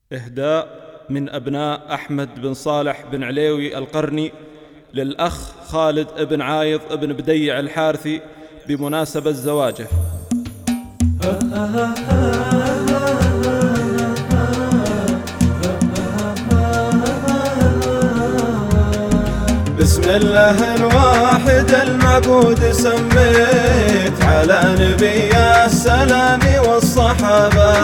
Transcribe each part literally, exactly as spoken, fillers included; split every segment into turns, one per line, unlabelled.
إهداء من أبناء أحمد بن صالح بن عليوي القرني للأخ خالد بن عايض بن بديع الحارثي بمناسبة زواجه.
بسم الله الواحد المعبود سميت على نبي السلام والصحابة،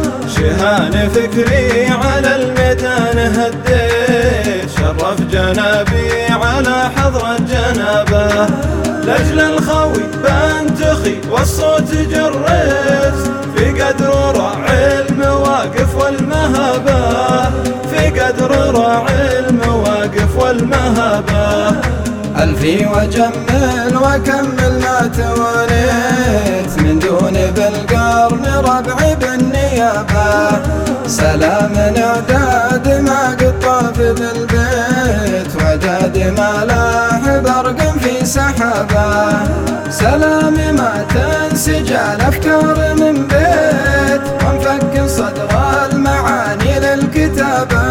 شهان فكري على الميدان هديت، شرف جنابي على حضرة جنابه، لأجل الخوي بنتخي والصوت جريت، في قدر راعي المواقف والمهابة، في قدر راعي المواقف والمهابة.
ألفي وجمل وكمل ما توليت، من دون بالقرن ربعي بالنيابة، سلام اعداد ما قد طاف بالبيت، وعداد ما لاح برق في سحابه، سلام ما تنسج الأفكار من بيت، وانفك صدر المعاني للكتابة،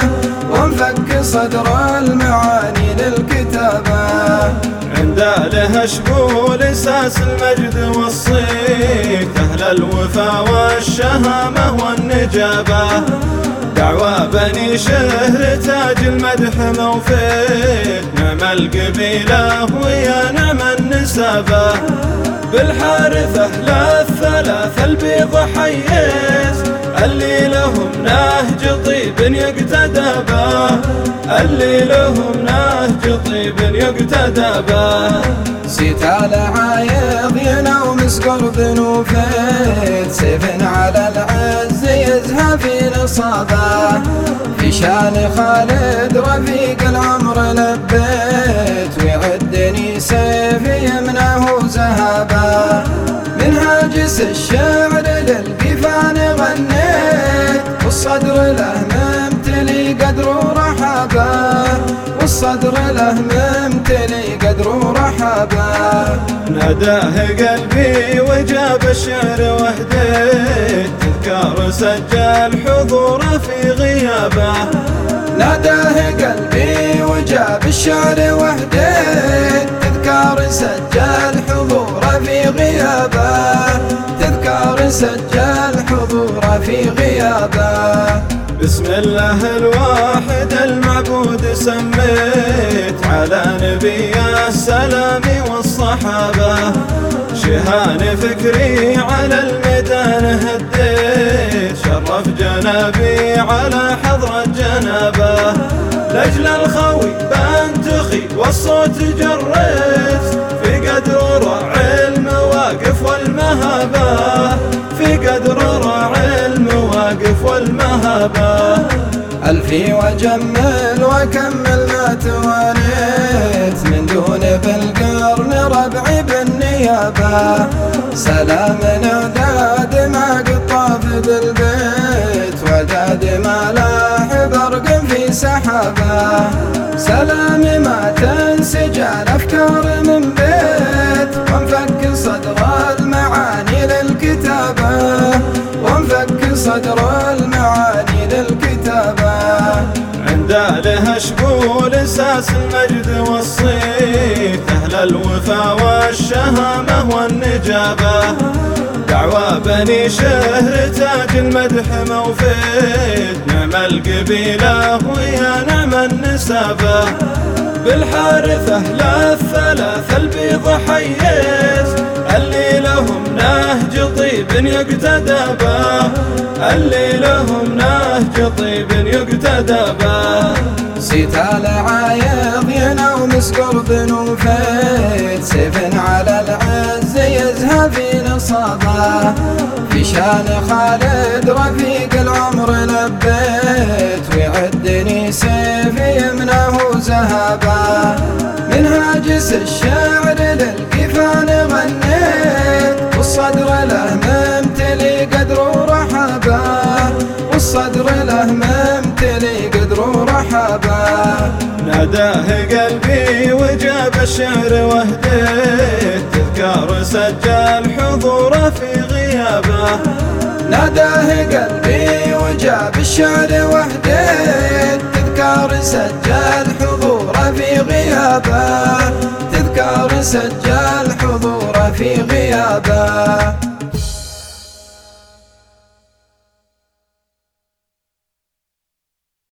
وانفك صدر المعاني للكتابة.
عند لها شبول اساس المجد والصيت، اهل الوفا والشهامة والنجابة، دعوى بني شهر تاج المدح موفيت، نعم القبيلة ويا نعم النسابة، بالحارث اهل الثلاث البيض حييت، اللي لهم نهج طيب يقتدى به، اللي لهم نهج طيب يقتدى به.
سيت على عايض ينوم سقر بنوفيت، سيف على العز يزهى في نصابه، في شان خالد رفيق العمر لبيت، ويعدني سيف يمنه زهابه، من هاجس الشعر للقفان غنيت، والصدر له ممتلي قدر ورحابه، والصدر له ممتلي قدر ورحابه.
ناداه قلبي وجاب الشعر وهديت، تذكار سجل حضوره في غيابه،
ناداه قلبي وجاب الشعر وهديت، تذكار سجل حضوره في غيابه، تذكار سجل حضوره في غيابه.
بسم الله الواحد المعبود سميت على نبي السلام والصحابة، شهان فكري على الميدان هديت، شرف جنابي على حضرة جنابه، لأجل الخوي بنتخي والصوت جريت، في قدر راعي المواقف والمهابة، في قدر راعي المواقف والمهابة.
ألفي وجمل وكمل ما تواليت، من دون بالقرن ربعي بالنيابة، سلام اعداد ما قد طاف بالبيت، وعداد ما لاح برق في سحابه، سلام ما تنسج الأفكار من بيت، وانفك صدر المعاني للكتابة، وانفك صدر المعاني للكتابة.
عند لها شبول اساس المجد والصيت، اهل الوفا والشهامة والنجابة، دعوى بني شهر تاج المدح موفيت، نعم القبيلة ويا نعم النسابة، بالحارث اهل الثلاث البيض حييت، اللي لهم نهج طيب يقتدى به، اللي لهم نهج طيب يقتدى به.
سيت على عايض ينوم سقر بنوفيت، سيف على العز يزهى في نصابه، في شان خالد رفيق العمر لبيت، ويعدني سيف يمنه زهابه، من هاجس الشعر للقفان غنيت، والصدر له ممتلي قدر ورحابه، والصدر له ممتلي قدر ورحابه.
ناداه قلبي وجاب الشعر وهديت، تذكار سجل حضوره في غيابه،
ناداه قلبي وجاب جاب الشعر وحده، تذكار سجل حضوره في غيابه، تذكار سجل حضوره في غيابه.